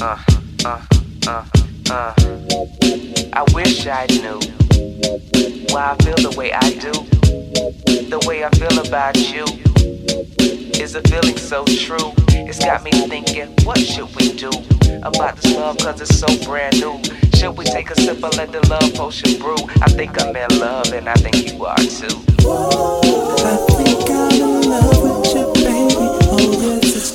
uh, uh, uh. I wish I knew why I feel the way I do. The way I feel about you is a feeling so true. It's got me thinking, what should we do about this love, cause it's so brand new? Should we take a sip and let the love potion brew? I think I'm in love and I think you are too. I think I'm in love with you, baby. Oh yes, it's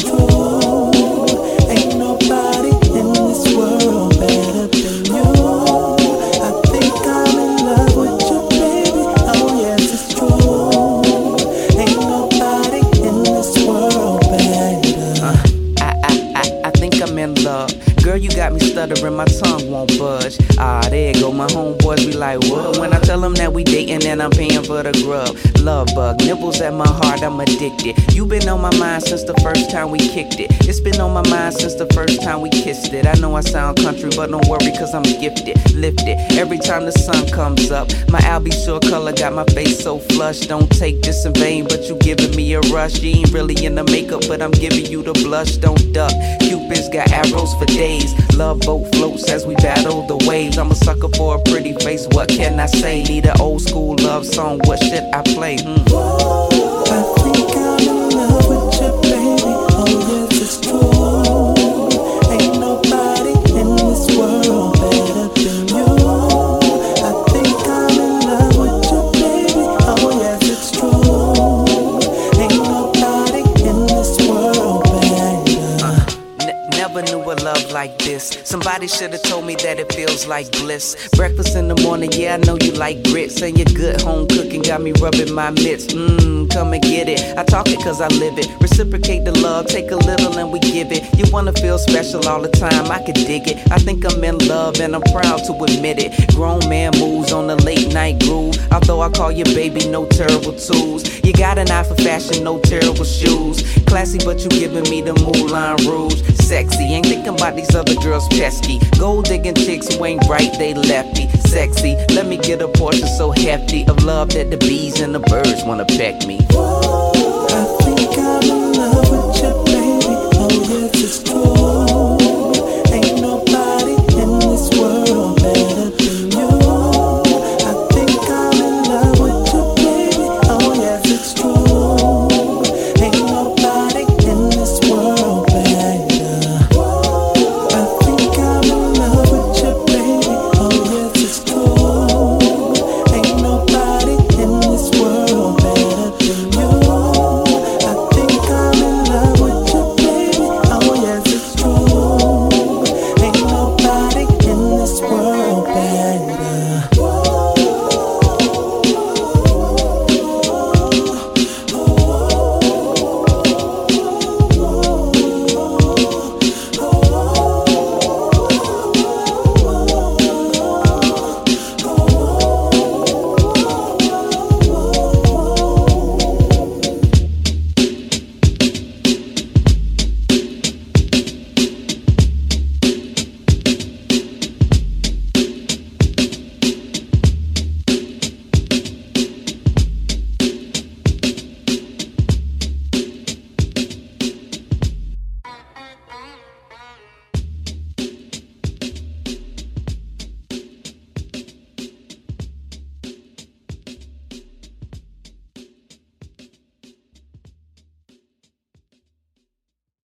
true. Ain't nobody in this world better than you. I think I'm in love with you, baby. Oh yes, it's true. Ain't nobody in this world better. I think I'm in love. Girl, you got me stuttering, my tongue won't budge. There you go, my homeboys be like, what? When I tell them that we dating and I'm paying for the grub. Love bug, nibbles at my heart, I'm addicted. You been on my mind since the first time we kicked it. It's been on my mind since the first time we kissed it. I know I sound country, but don't worry, cause I'm gifted, lifted. Every time the sun comes up, my Albie color got my face so flushed. Don't take this in vain, but you giving me a rush. You ain't really in the makeup, but I'm giving you the blush. Don't duck, Cupid's got arrows for days. Love boat floats as we battle the waves. I'm a sucker for a pretty face, what can I say? Need an old school love song, what should I play? I think I'm in love with you, baby. Oh yes, it's true. Ain't nobody in this world better than you. I think I'm in love with you, baby. Oh yes, it's true. Ain't nobody in this world better. Never knew a love like this. Somebody should've told me that it feels like bliss. Breakfast in the morning, yeah, I know you like grits. And your good home cooking got me rubbing my mitts. Come and get it. I talk it cause I live it. Reciprocate the love, take a little and we give it. You wanna feel special all the time, I could dig it. I think I'm in love and I'm proud to admit it. Grown man moves on the late night groove. Although I call you baby, no terrible tools. You got an eye for fashion, no terrible shoes. Classy, but you giving me the Moulin Rouge. Sexy, ain't thinking about these other girls pesky. Gold digging chicks who ain't right, they lefty. Sexy, let me get a portion so hefty of love that the bees and the birds wanna peck me.